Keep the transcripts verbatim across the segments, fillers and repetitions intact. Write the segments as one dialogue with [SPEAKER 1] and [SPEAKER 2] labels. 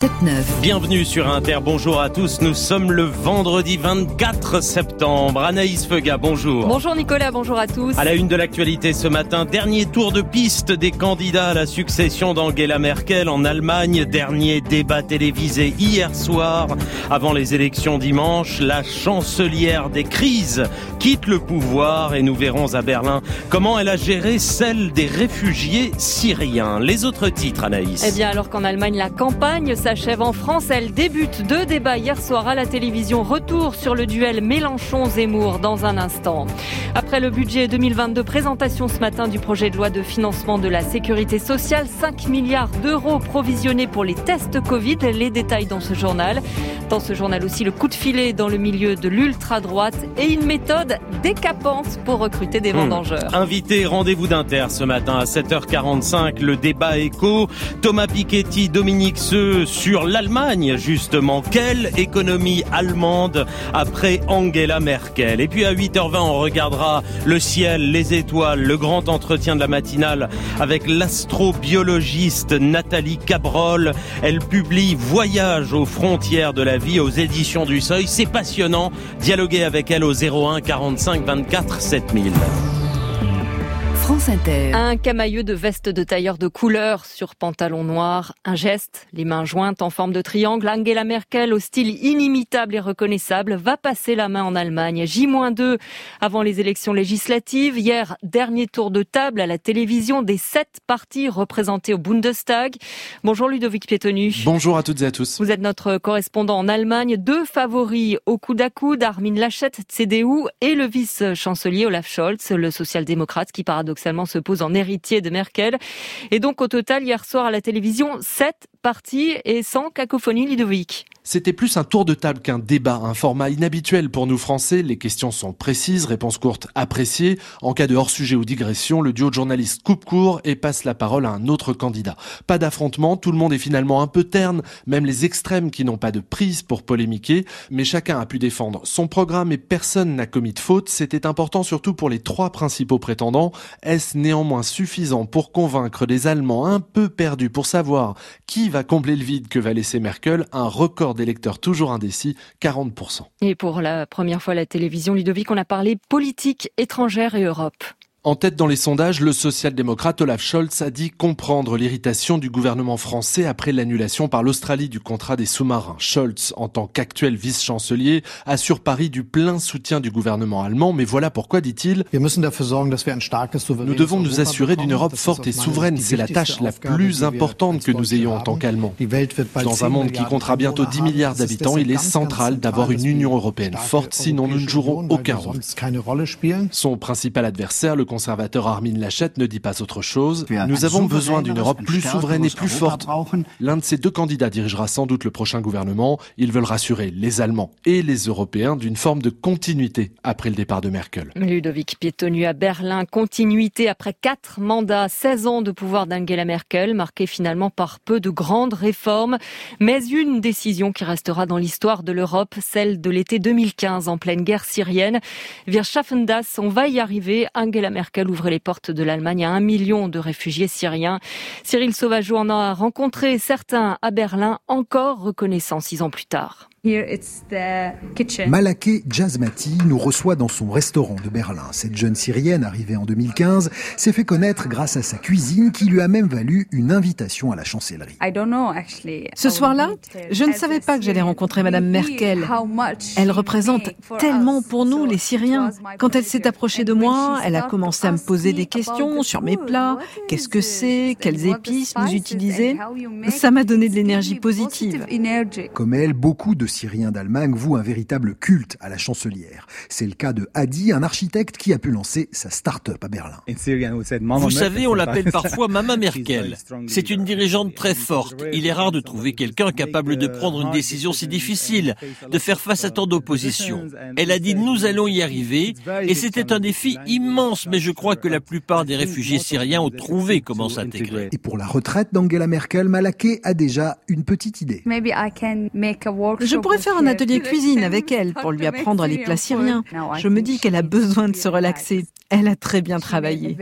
[SPEAKER 1] sept neuf.
[SPEAKER 2] Bienvenue sur Inter, bonjour à tous, nous sommes le vendredi vingt-quatre septembre. Anaïs Feuga, bonjour.
[SPEAKER 3] Bonjour Nicolas, bonjour à tous.
[SPEAKER 2] À la une de l'actualité ce matin, dernier tour de piste des candidats à la succession d'Angela Merkel en Allemagne. Dernier débat télévisé hier soir. Avant les élections dimanche, la chancelière des crises quitte le pouvoir et nous verrons à Berlin comment elle a géré celle des réfugiés syriens. Les autres titres, Anaïs.
[SPEAKER 3] Eh bien, alors qu'en Allemagne, la campagne s'achève en France, elle débute. Deux débats hier soir à la télévision. Retour sur le duel Mélenchon-Zemmour dans un instant. Après le budget deux mille vingt-deux, présentation ce matin du projet de loi de financement de la sécurité sociale. cinq milliards d'euros provisionnés pour les tests Covid. Les détails dans ce journal. Dans ce journal aussi, le coup de filet dans le milieu de l'ultra-droite et une méthode décapante pour recruter des vendangeurs.
[SPEAKER 2] Mmh. Invité, rendez-vous d'Inter ce matin à sept heures quarante-cinq. Le débat écho. Thomas Piketty, Dominique Seux sur l'Allemagne, justement. Quelle économie allemande après Angela Merkel? Et puis à huit heures vingt, on regardera le ciel, les étoiles, le grand entretien de la matinale avec l'astrobiologiste Nathalie Cabrol. Elle publie Voyage aux frontières de la vie aux éditions du Seuil. C'est passionnant. Dialoguez avec elle au zéro un quarante-cinq vingt-quatre sept mille.
[SPEAKER 1] France Inter.
[SPEAKER 3] Un camailleux de veste de tailleur de couleur sur pantalon noir. Un geste, les mains jointes en forme de triangle. Angela Merkel, au style inimitable et reconnaissable, va passer la main en Allemagne. J deux avant les élections législatives. Hier, dernier tour de table à la télévision des sept partis représentés au Bundestag. Bonjour Ludovic Pietonu.
[SPEAKER 4] Bonjour à toutes et à tous.
[SPEAKER 3] Vous êtes notre correspondant en Allemagne. Deux favoris au coude à coude, Armin Laschet, C D U, et le vice-chancelier Olaf Scholz, le social-démocrate qui paradoxalement se pose en héritier de Merkel. Et donc au total, hier soir à la télévision, sept partis et sans cacophonie, Ludovic.
[SPEAKER 4] C'était plus un tour de table qu'un débat, un format inhabituel pour nous Français. Les questions sont précises, réponses courtes appréciées. En cas de hors-sujet ou digression, le duo de journalistes coupe court et passe la parole à un autre candidat. Pas d'affrontement, tout le monde est finalement un peu terne, même les extrêmes qui n'ont pas de prise pour polémiquer. Mais chacun a pu défendre son programme et personne n'a commis de faute. C'était important surtout pour les trois principaux prétendants. Est-ce néanmoins suffisant pour convaincre les Allemands un peu perdus pour savoir qui va combler le vide que va laisser Merkel? Un record d'électeurs toujours indécis, quarante pour cent.
[SPEAKER 3] Et pour la première fois à la télévision, Ludovic, on a parlé politique étrangère et Europe.
[SPEAKER 4] En tête dans les sondages, le social-démocrate Olaf Scholz a dit comprendre l'irritation du gouvernement français après l'annulation par l'Australie du contrat des sous-marins. Scholz, en tant qu'actuel vice-chancelier, assure Paris du plein soutien du gouvernement allemand. Mais voilà pourquoi, dit-il, nous devons nous assurer d'une Europe forte et souveraine. C'est la tâche la plus importante que nous ayons en tant qu'Allemands. Dans un monde qui comptera bientôt dix milliards d'habitants, il est central d'avoir une Union européenne forte, sinon nous ne jouerons aucun rôle. Son principal adversaire, le conservateur Armin Laschet, ne dit pas autre chose. Nous avons besoin d'une Europe plus souveraine et plus forte. L'un de ces deux candidats dirigera sans doute le prochain gouvernement. Ils veulent rassurer les Allemands et les Européens d'une forme de continuité après le départ de Merkel.
[SPEAKER 3] Ludovic Pietonu à Berlin, continuité après quatre mandats, seize ans de pouvoir d'Angela Merkel, marqué finalement par peu de grandes réformes, mais une décision qui restera dans l'histoire de l'Europe, celle de l'été deux mille quinze en pleine guerre syrienne. Wir schaffen das, on va y arriver. Angela Merkel Merkel ouvre les portes de l'Allemagne à un million de réfugiés syriens. Cyril Sauvageau en a rencontré certains à Berlin, encore reconnaissants six ans plus tard.
[SPEAKER 5] Malaké Jazmati nous reçoit dans son restaurant de Berlin. Cette jeune Syrienne, arrivée en deux mille quinze, s'est fait connaître grâce à sa cuisine qui lui a même valu une invitation à la chancellerie.
[SPEAKER 6] Ce soir-là, je ne savais pas que j'allais rencontrer Madame Merkel. Elle représente tellement pour nous, les Syriens. Quand elle s'est approchée de moi, elle a commencé à me poser des questions sur mes plats. Qu'est-ce que c'est? Quelles épices vous utilisez? Ça m'a donné de l'énergie positive.
[SPEAKER 5] Comme elle, beaucoup de Syriens d'Allemagne vouent un véritable culte à la chancelière. C'est le cas de Hadi, un architecte qui a pu lancer sa start-up à Berlin.
[SPEAKER 7] Vous savez, on l'appelle parfois Mama Merkel. C'est une dirigeante très forte. Il est rare de trouver quelqu'un capable de prendre une décision si difficile, de faire face à tant d'opposition. Elle a dit « nous allons y arriver » et c'était un défi immense, mais je crois que la plupart des réfugiés syriens ont trouvé comment s'intégrer.
[SPEAKER 5] Et pour la retraite d'Angela Merkel, Malaké a déjà une petite idée.
[SPEAKER 6] Je pourrais faire un atelier cuisine avec elle pour lui apprendre les plats syriens. Je me dis qu'elle a besoin de se relaxer. Elle a très bien travaillé.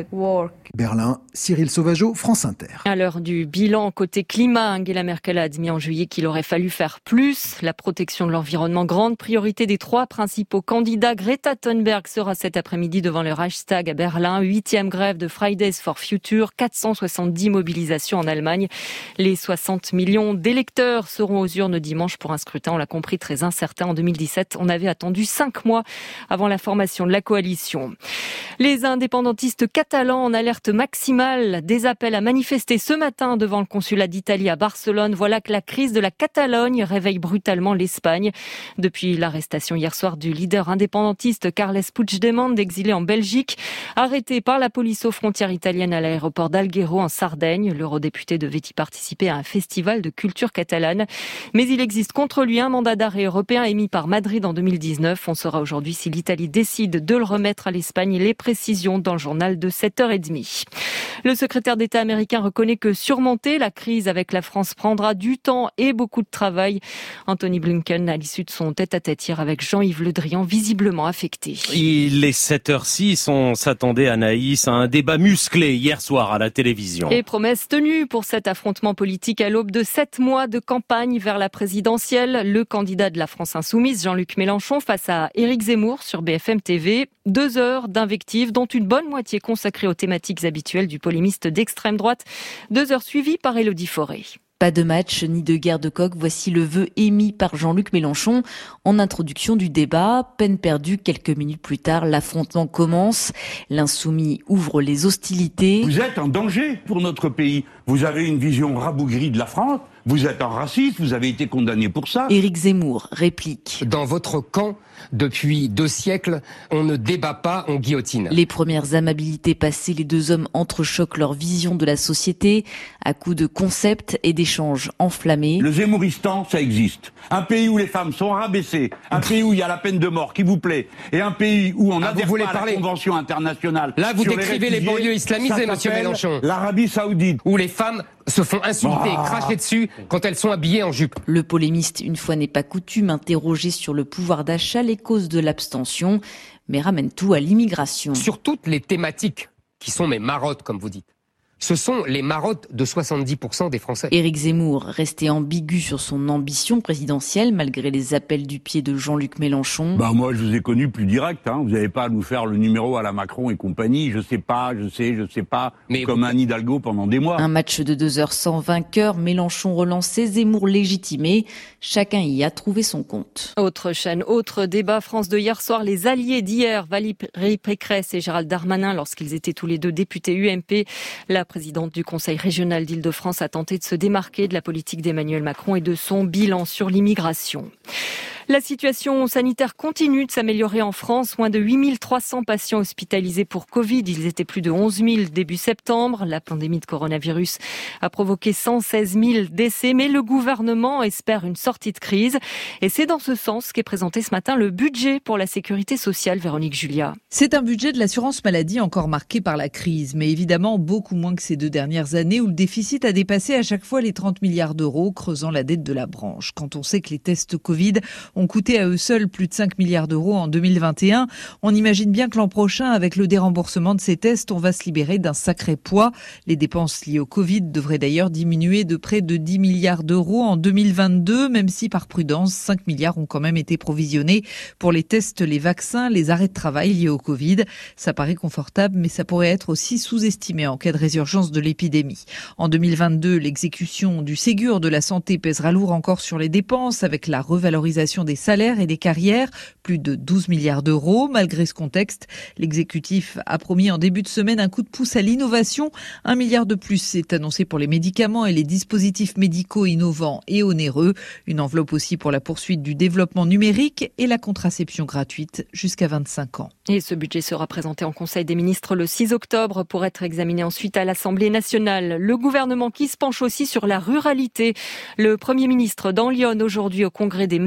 [SPEAKER 5] Berlin, Cyril Sauvageau, France Inter.
[SPEAKER 3] À l'heure du bilan côté climat, Angela Merkel a admis en juillet qu'il aurait fallu faire plus. La protection de l'environnement, grande priorité des trois principaux candidats. Greta Thunberg sera cet après-midi devant le Reichstag à Berlin. Huitième grève de Fridays for Future. quatre cent soixante-dix mobilisations en Allemagne. Les soixante millions d'électeurs seront aux urnes dimanche pour un scrutin, on l'a compris, très incertain. En deux mille dix-sept, on avait attendu cinq mois avant la formation de la coalition. Les indépendantistes catalans en alerte maximale. Des appels à manifester ce matin devant le consulat d'Italie à Barcelone. Voilà que la crise de la Catalogne réveille brutalement l'Espagne. Depuis l'arrestation hier soir du leader indépendantiste Carles Puigdemont, exilé en Belgique, arrêté par la police aux frontières italiennes à l'aéroport d'Alghero en Sardaigne. L'eurodéputé devait y participer à un festival de culture catalane. Mais il existe contre lui un mandat d'arrêt européen émis par Madrid en deux mille dix-neuf. On saura aujourd'hui si l'Italie décide de le remettre à l'Espagne. Les précisions dans le journal de sept heures trente. Le secrétaire d'État américain reconnaît que surmonter la crise avec la France prendra du temps et beaucoup de travail. Anthony Blinken, à l'issue de son tête-à-tête hier avec Jean-Yves Le Drian, visiblement affecté.
[SPEAKER 2] Il est sept heures six, on s'attendait, Anaïs, à un débat musclé hier soir à la télévision.
[SPEAKER 3] Et promesse tenue pour cet affrontement politique à l'aube de sept mois de campagne vers la présidentielle. Le candidat de la France Insoumise, Jean-Luc Mélenchon, face à Éric Zemmour sur B F M T V. Deux heures d'invectives, dont une bonne moitié consacrée aux thématiques habituelles du polémiste d'extrême droite. Deux heures suivies par Élodie Forêt.
[SPEAKER 8] Pas de match ni de guerre de coq, voici le vœu émis par Jean-Luc Mélenchon en introduction du débat. Peine perdue, quelques minutes plus tard, l'affrontement commence. L'insoumis ouvre les hostilités.
[SPEAKER 9] Vous êtes un danger pour notre pays. Vous avez une vision rabougrie de la France. Vous êtes un raciste, vous avez été condamné pour ça.
[SPEAKER 8] Éric Zemmour réplique.
[SPEAKER 10] Dans votre camp, depuis deux siècles, on ne débat pas, on guillotine.
[SPEAKER 8] Les premières amabilités passées, les deux hommes entrechoquent leur vision de la société à coups de concepts et d'échanges enflammés.
[SPEAKER 9] Le Zemmouristan, ça existe. Un pays où les femmes sont rabaissées, un pays où il y a la peine de mort qui vous plaît, et un pays où on n'adhère ah, pas à parler. La Convention internationale.
[SPEAKER 10] Là, vous
[SPEAKER 9] sur
[SPEAKER 10] décrivez les, les banlieues islamisées, monsieur Mélenchon.
[SPEAKER 9] L'Arabie Saoudite.
[SPEAKER 10] Où les femmes se font insulter, oh. cracher dessus quand elles sont habillées en jupe.
[SPEAKER 8] Le polémiste, une fois n'est pas coutume, interrogé sur le pouvoir d'achat, les causes de l'abstention, mais ramène tout à l'immigration.
[SPEAKER 10] Sur toutes les thématiques qui sont mes marottes, comme vous dites. Ce sont les marottes de soixante-dix pour cent des Français.
[SPEAKER 8] Éric Zemmour restait ambigu sur son ambition présidentielle malgré les appels du pied de Jean-Luc Mélenchon.
[SPEAKER 9] Bah moi je vous ai connu plus direct, hein. Vous n'avez pas à nous faire le numéro à la Macron et compagnie. Je sais pas, je sais, je sais pas. Mais comme vous... Anne Hidalgo pendant des mois.
[SPEAKER 8] Un match de deux heures sans vainqueur. Mélenchon relancé, Zemmour légitimé. Chacun y a trouvé son compte.
[SPEAKER 3] Autre chaîne, autre débat. France deux hier soir. Les alliés d'hier, Valérie Pécresse et Gérald Darmanin, lorsqu'ils étaient tous les deux députés U M P. La La présidente du Conseil régional d'Île-de-France a tenté de se démarquer de la politique d'Emmanuel Macron et de son bilan sur l'immigration. La situation sanitaire continue de s'améliorer en France. Moins de huit mille trois cents patients hospitalisés pour Covid. Ils étaient plus de onze mille début septembre. La pandémie de coronavirus a provoqué cent seize mille décès. Mais le gouvernement espère une sortie de crise. Et c'est dans ce sens qu'est présenté ce matin le budget pour la sécurité sociale. Véronique Julia.
[SPEAKER 11] C'est un budget de l'assurance maladie encore marqué par la crise. Mais évidemment beaucoup moins que ces deux dernières années où le déficit a dépassé à chaque fois les trente milliards d'euros, creusant la dette de la branche. Quand on sait que les tests Covid ont coûté à eux seuls plus de cinq milliards d'euros en deux mille vingt et un. On imagine bien que l'an prochain, avec le déremboursement de ces tests, on va se libérer d'un sacré poids. Les dépenses liées au Covid devraient d'ailleurs diminuer de près de dix milliards d'euros en deux mille vingt-deux, même si par prudence, cinq milliards ont quand même été provisionnés pour les tests, les vaccins, les arrêts de travail liés au Covid. Ça paraît confortable, mais ça pourrait être aussi sous-estimé en cas de résurgence de l'épidémie. En deux mille vingt-deux, l'exécution du Ségur de la santé pèsera lourd encore sur les dépenses avec la revalorisation des salaires et des carrières, plus de douze milliards d'euros. Malgré ce contexte, l'exécutif a promis en début de semaine un coup de pouce à l'innovation. Un milliard de plus est annoncé pour les médicaments et les dispositifs médicaux innovants et onéreux. Une enveloppe aussi pour la poursuite du développement numérique et la contraception gratuite jusqu'à vingt-cinq ans.
[SPEAKER 3] Et ce budget sera présenté en Conseil des ministres le six octobre pour être examiné ensuite à l'Assemblée nationale. Le gouvernement qui se penche aussi sur la ruralité. Le Premier ministre dans Lyon aujourd'hui au Congrès des maires ruraux.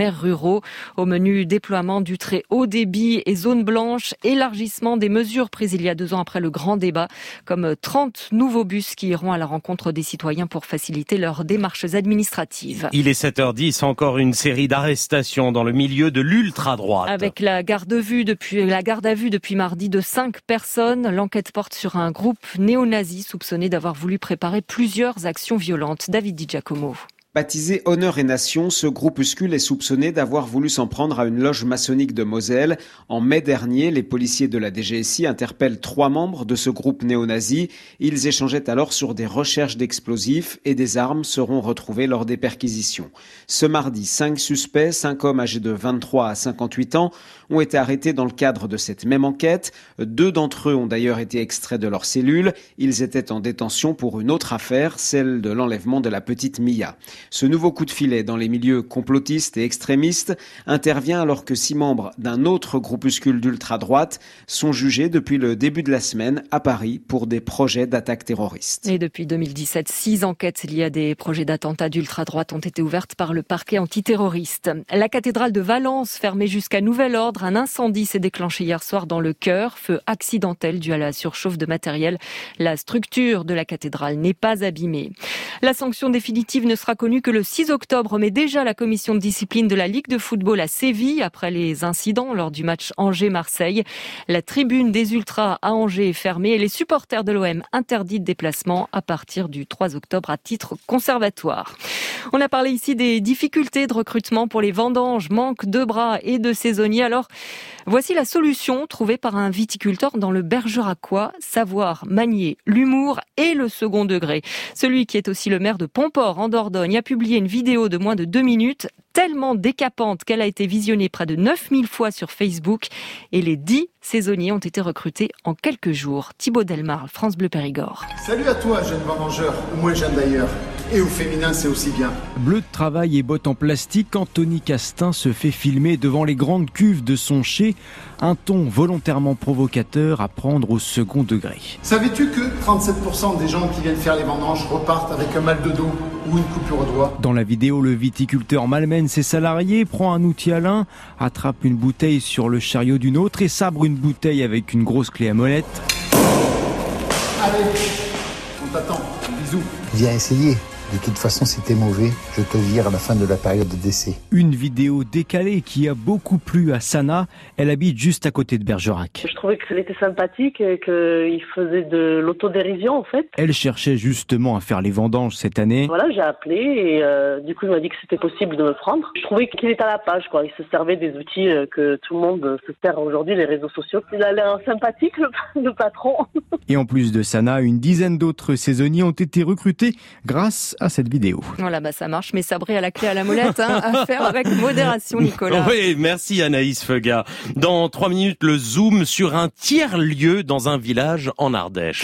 [SPEAKER 3] d'euros. Au menu déploiement du très haut débit et zone blanche, élargissement des mesures prises il y a deux ans après le grand débat, comme trente nouveaux bus qui iront à la rencontre des citoyens pour faciliter leurs démarches administratives.
[SPEAKER 2] Il est sept heures dix, encore une série d'arrestations dans le milieu de l'ultra-droite.
[SPEAKER 3] Avec la garde à vue depuis, la garde à vue depuis mardi de cinq personnes, l'enquête porte sur un groupe néo-nazi soupçonné d'avoir voulu préparer plusieurs actions violentes. David Di Giacomo.
[SPEAKER 12] Baptisé Honneur et Nation, ce groupuscule est soupçonné d'avoir voulu s'en prendre à une loge maçonnique de Moselle. En mai dernier, les policiers de la D G S I interpellent trois membres de ce groupe néo-nazi. Ils échangeaient alors sur des recherches d'explosifs et des armes seront retrouvées lors des perquisitions. Ce mardi, cinq suspects, cinq hommes âgés de vingt-trois à cinquante-huit ans, ont été arrêtés dans le cadre de cette même enquête. Deux d'entre eux ont d'ailleurs été extraits de leur cellule. Ils étaient en détention pour une autre affaire, celle de l'enlèvement de la petite Mia. Ce nouveau coup de filet dans les milieux complotistes et extrémistes intervient alors que six membres d'un autre groupuscule d'ultra-droite sont jugés depuis le début de la semaine à Paris pour des projets d'attaque terroristes.
[SPEAKER 3] Et depuis deux mille dix-sept, six enquêtes liées à des projets d'attentats d'ultra-droite ont été ouvertes par le parquet antiterroriste. La cathédrale de Valence, fermée jusqu'à nouvel ordre, un incendie s'est déclenché hier soir dans le chœur, feu accidentel dû à la surchauffe de matériel. La structure de la cathédrale n'est pas abîmée. La sanction définitive ne sera connue que le six octobre, mais déjà la commission de discipline de la Ligue de football a sévi après les incidents lors du match Angers-Marseille. La tribune des Ultras à Angers est fermée et les supporters de l'O M interdits de déplacement à partir du trois octobre à titre conservatoire. On a parlé ici des difficultés de recrutement pour les vendanges, manque de bras et de saisonniers. Alors, voici la solution trouvée par un viticulteur dans le Bergeracois, savoir manier l'humour et le second degré. Celui qui est aussi le maire de Pomport en Dordogne a publié une vidéo de moins de deux minutes, tellement décapante qu'elle a été visionnée près de neuf mille fois sur Facebook et les dix saisonniers ont été recrutés en quelques jours. Thibaut Delmar, France Bleu Périgord.
[SPEAKER 13] Salut à toi, jeune vendangeur, ou moins jeune d'ailleurs. Et au féminin, c'est aussi bien.
[SPEAKER 14] Bleu de travail et bottes en plastique, Anthony Castin se fait filmer devant les grandes cuves de son chai. Un ton volontairement provocateur à prendre au second degré.
[SPEAKER 13] Savais-tu que trente-sept pour cent des gens qui viennent faire les vendanges repartent avec un mal de dos ou une coupure au doigt?
[SPEAKER 14] Dans la vidéo, le viticulteur malmène ses salariés, prend un outil à l'un, attrape une bouteille sur le chariot d'une autre et sabre une bouteille avec une grosse clé à molette.
[SPEAKER 13] Allez, on t'attend. Bisous.
[SPEAKER 15] Viens essayer. De toute façon, si t'es mauvais, je te vire à la fin de la période d'essai.
[SPEAKER 14] Une vidéo décalée qui a beaucoup plu à Sana. Elle habite juste à côté de Bergerac.
[SPEAKER 16] Je trouvais qu'elle était sympathique et qu'il faisait de l'autodérision en fait.
[SPEAKER 14] Elle cherchait justement à faire les vendanges cette année.
[SPEAKER 16] Voilà, j'ai appelé et euh, du coup il m'a dit que c'était possible de me prendre. Je trouvais qu'il était à la page, quoi. Il se servait des outils que tout le monde se sert aujourd'hui, les réseaux sociaux. Il a l'air sympathique, le, le patron.
[SPEAKER 14] Et en plus de Sana, une dizaine d'autres saisonniers ont été recrutés grâce à cette vidéo.
[SPEAKER 3] Voilà, bah ça marche, mais sabré à la clé à la molette, hein, à faire avec modération, Nicolas.
[SPEAKER 2] Oui, merci Anaïs Feuga. Dans trois minutes, le zoom sur un tiers-lieu dans un village en Ardèche.